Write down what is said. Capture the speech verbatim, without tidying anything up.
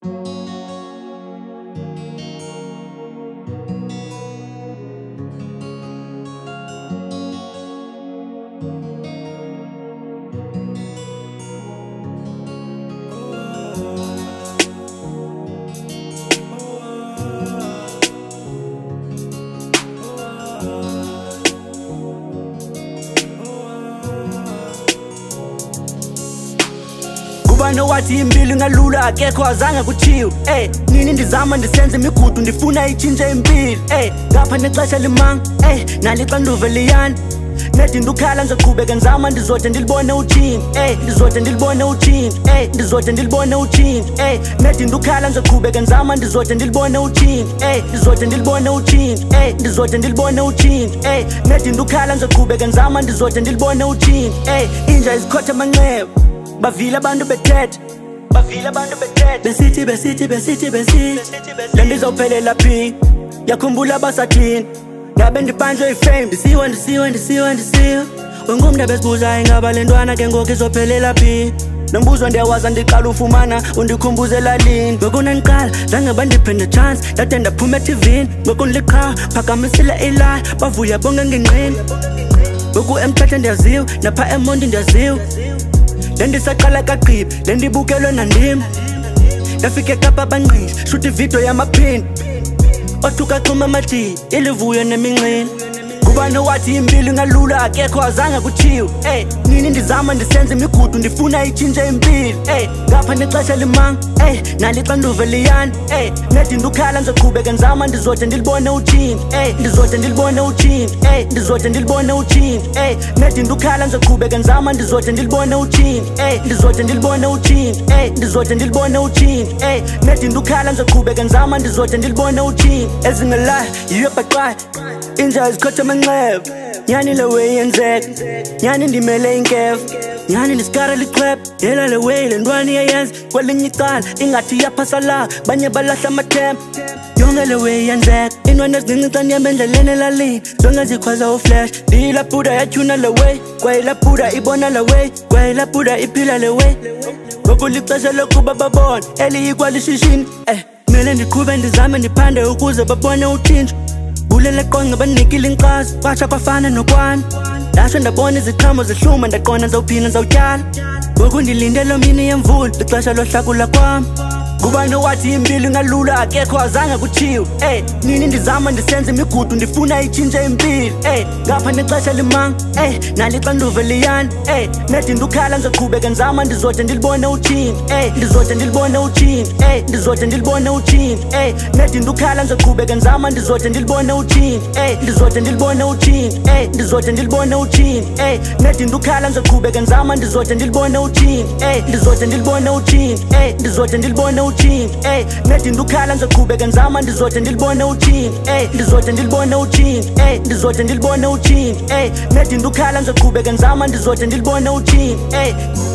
Kubano wathi impilo ngalula akekho azange kuthiwe eh nini ndizama ndisenze imigudu ndifuna itshintshe impilo eh ngapha nexesha limanga eh nalixanduve liyani nedi ndukhala ngizoqhubeka ngizama ndizode ndilibone utshintsho eh ndizode ndilibone utshintsho eh ndizode ndilibone utshintsho eh nedi ndukhala ngizoqhubeka ngizama ndizode ndilibone utshintsho eh ndizode ndilibone utshintsho eh ndizode ndilibone utshintsho eh nedi ndukhala ngizoqhubeka ngizama ndizode ndilibone utshintsho eh inja izikhotha amanxeba bavile abantu bethetha bavile abantu bethetha besithi besithi besithi besithi le ndizophelela phi yakhumbula basathini ngabe ndibanjwe ifame ndisiwe ndisiwe ndisiwe ndisiwe wengumntu besibuza ingaba le ntwana ke ngoku izophelela phi nombuzo ndiyawaza ndiqala ufumana undikhumbuzela lini ngokunandiqala zange bandiphe nechance ndade ndaphuma etivini ngokundiliqhawa phakamisile ilayi bavuya bonke ngenqini ngoku emthatha ndiyaziwe napha emondi ndiyaziwe Lendisaqala kagqiba lendibukelwe nandim ndafika eKapa banqisha shuthi ividiyo yamaphini othuka xuma amajini ilivuyo neminxini Kubano wathi impilo ngalula akekho azange kuthiwe eh nini ndizama ndisenze imigudu ndifuna itshintshe impilo eh ngapha nexesha limanga eh nalixanduve liyani eh nedi ndukhala ngizoqhubeka ngizama ndizode ndilibone utshintsho eh ndizode ndilibone utshintsho eh ndizode ndilibone utshintsho eh nedi ndukhala ngizoqhubeka ngizama ndizode ndilibone utshintsho eh ndizode ndilibone utshintsho eh ndizode ndilibone utshintsho eh nedi ndukhala ngizoqhubeka ngizama ndizode ndilibone utshintsho ezingelayo yiyo baqaya inja izikhotha amanxeba nyani le way yenzeka nyani ndimele inkefu nyani ndisikara lichweba yela le way le ntwana iyayenza kwelinye icala ingathi iyaphasa la banye balahla amathemba yonke le way yenzeka intwana ezincinci xa ndihamba endleleni elalini zonke zikhwaza uflash ndiyilaphuda yatyhuna le way kwayilaphuda ibona le way kwayilaphuda iphila le way ngoku lixesha lokuba babone eliyikwalishishini eh mele ndiqhube ndizame ndiphande ukuze babone utshintsho Bulela qonga banikile inkxaso basha kwafana nokwana Lasho ndabona iziqhamo zihluma ndaqona ndizawuphina ndizawutyala Ngoku ndilinde lo mini yemvula lixesha lohlakula kwam Kubano wathi impilo ngalula akekho azange kuthiwe eh nini ndizama ndisenze imigudu ndifuna itshintshe impilo eh ngapha nexesha limanga eh nalixanduve liyani eh nedi ndukhala ngizoqhubeka ngizama ndizode ndilibone utshintsho eh ndizode ndilibone utshintsho eh ndizode ndilibone utshintsho eh nedi ndukhala ngizoqhubeka ngizama ndizode ndilibone utshintsho eh ndizode ndilibone utshintsho eh ndizode ndilibone utshintsho eh nedi ndukhala ngizoqhubeka ngizama ndizode ndilibone utshintsho eh ndizode ndilibone utshintsho eh ndizode ndilibone utshintsho eh nedi ndukhala ngizoqhubeka ngizama ndizode ndilibone utshintsho eh ndizode ndilibone utshintsho eh ndizode ndilibone utshintsho eh nedi ndukhala ngizoqhubeka ngizama ndizode ndilibone utshintsho eh